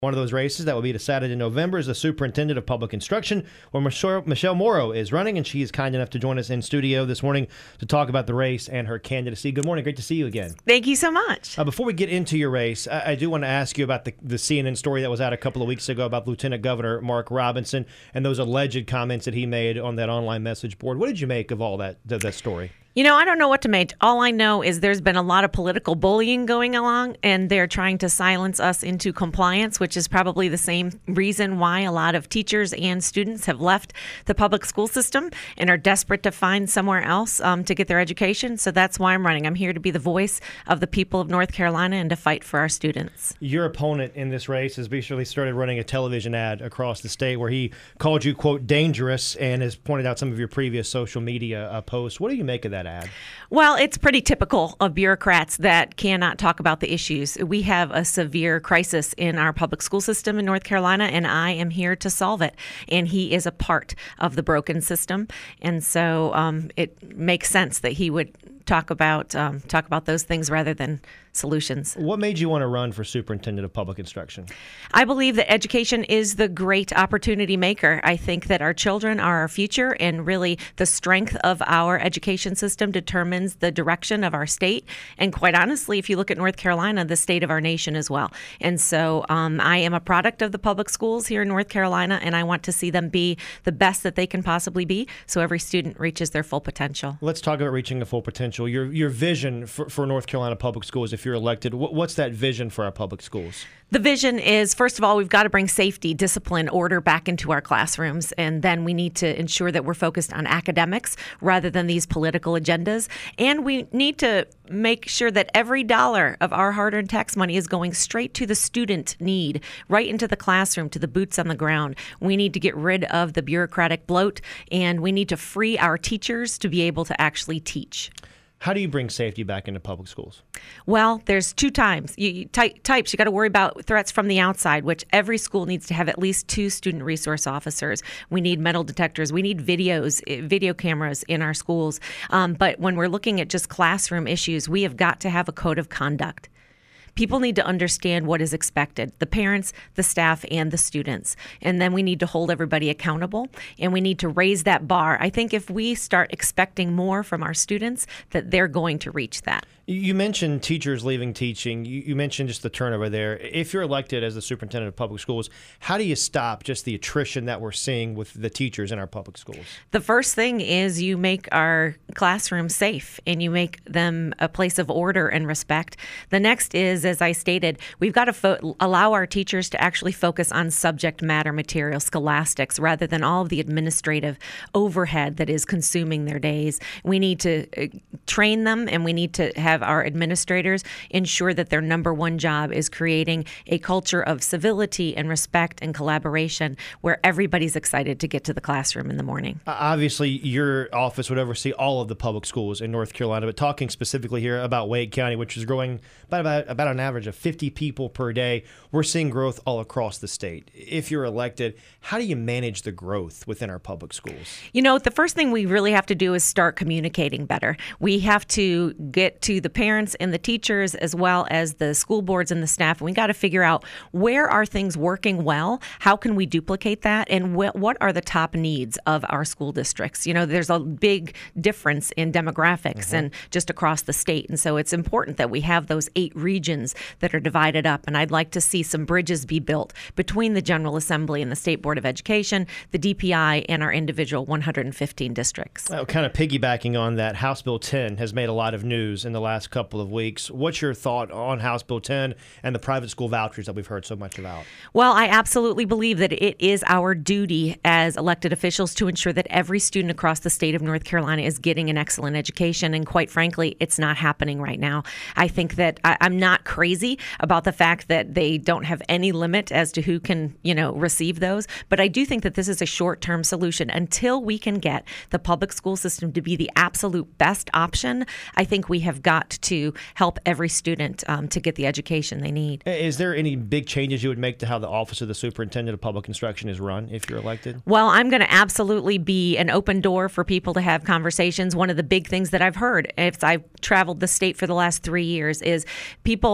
One of those races that will be decided in November is the Superintendent of Public Instruction, where Michelle Morrow is running, and she is kind enough to join us in studio this morning to talk about the race and her candidacy. Good morning. Great to see you again. Thank you so much. Before we get into your race, I do want to ask you about the CNN story that was out a couple of weeks ago about Lieutenant Governor Mark Robinson and those alleged comments that he made on that online message board. What did you make of all that story? You know, I don't know what to make. All I know is there's been a lot of political bullying going along, and they're trying to silence us into compliance, which is probably the same reason why a lot of teachers and students have left the public school system and are desperate to find somewhere else to get their education. So that's why I'm running. I'm here to be the voice of the people of North Carolina and to fight for our students. Your opponent in this race has basically started running a television ad across the state where he called you, quote, dangerous, and has pointed out some of your previous social media posts. What do you make of that ad? Well, it's pretty typical of bureaucrats that cannot talk about the issues. We have a severe crisis in our public school system in North Carolina, and I am here to solve it. And he is a part of the broken system. And so it makes sense that he would talk about those things rather than solutions. What made you want to run for Superintendent of Public Instruction? I believe that education is the great opportunity maker. I think that our children are our future, and really the strength of our education system determines the direction of our state. And quite honestly, if you look at North Carolina, the state of our nation as well. And so I am a product of the public schools here in North Carolina, and I want to see them be the best that they can possibly be so every student reaches their full potential. Let's talk about reaching the full potential. Your vision for North Carolina public schools, if you're elected, what's that vision for our public schools? The vision is, first of all, we've got to bring safety, discipline, order back into our classrooms. And then we need to ensure that we're focused on academics rather than these political agendas. And we need to make sure that every dollar of our hard-earned tax money is going straight to the student need, right into the classroom, to the boots on the ground. We need to get rid of the bureaucratic bloat, and we need to free our teachers to be able to actually teach. How do you bring safety back into public schools? Well, there's two types. You got to worry about threats from the outside, which every school needs to have at least 2 student resource officers. We need metal detectors. We need video cameras in our schools. But when we're looking at just classroom issues, we have got to have a code of conduct. People need to understand what is expected, the parents, the staff, and the students. And then we need to hold everybody accountable, and we need to raise that bar. I think if we start expecting more from our students, that they're going to reach that. You mentioned teachers leaving teaching. You mentioned just the turnover there. If you're elected as the superintendent of public schools, how do you stop just the attrition that we're seeing with the teachers in our public schools? The first thing is you make our classrooms safe and you make them a place of order and respect. The next is, as I stated, we've got to allow our teachers to actually focus on subject matter material, scholastics, rather than all of the administrative overhead that is consuming their days. We need to train them, and we need to have our administrators ensure that their number one job is creating a culture of civility and respect and collaboration where everybody's excited to get to the classroom in the morning. Obviously, your office would oversee all of the public schools in North Carolina, but talking specifically here about Wake County, which is growing about an average of 50 people per day, we're seeing growth all across the state. If you're elected, how do you manage the growth within our public schools? You know, the first thing we really have to do is start communicating better. We have to get to the parents and the teachers as well as the school boards and the staff. And we got to figure out where are things working well, how can we duplicate that, and what are the top needs of our school districts. You know, there's a big difference in demographics and just across the state. And so it's important that we have those 8 regions that are divided up. And I'd like to see some bridges be built between the General Assembly and the State Board of Education, the DPI, and our individual 115 districts. Kind of piggybacking on that, House Bill 10 has made a lot of news in the last couple of weeks. What's your thought on House Bill 10 and the private school vouchers that we've heard so much about? Well, I absolutely believe that it is our duty as elected officials to ensure that every student across the state of North Carolina is getting an excellent education. And quite frankly, it's not happening right now. I think that I'm not crazy about the fact that they don't have any limit as to who can, receive those. But I do think that this is a short-term solution. Until we can get the public school system to be the absolute best option, I think we have got to help every student to get the education they need. Is there any big changes you would make to how the Office of the Superintendent of Public Instruction is run if you're elected? Well, I'm going to absolutely be an open door for people to have conversations. One of the big things that I've heard, if I've traveled the state for the last 3 years, is people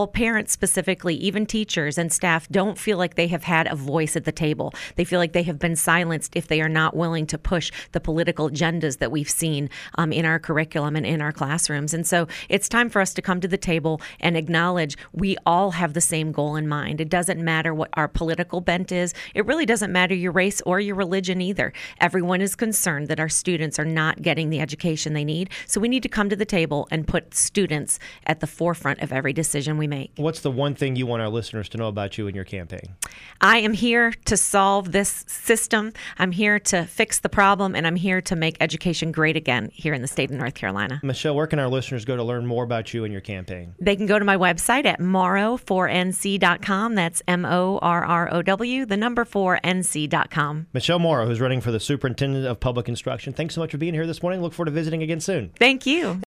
all parents specifically, even teachers and staff, don't feel like they have had a voice at the table. They feel like they have been silenced if they are not willing to push the political agendas that we've seen in our curriculum and in our classrooms. And so it's time for us to come to the table and acknowledge we all have the same goal in mind. It doesn't matter what our political bent is. It really doesn't matter your race or your religion either. Everyone is concerned that our students are not getting the education they need. So we need to come to the table and put students at the forefront of every decision we make. What's the one thing you want our listeners to know about you and your campaign? I am here to solve this system. I'm here to fix the problem, and I'm here to make education great again here in the state of North Carolina. Michelle, where can our listeners go to learn more about you and your campaign? They can go to my website at morrow4nc.com. That's MORROW, the number 4nc.com. Michelle Morrow, who's running for the Superintendent of Public Instruction. Thanks so much for being here this morning. Look forward to visiting again soon. Thank you.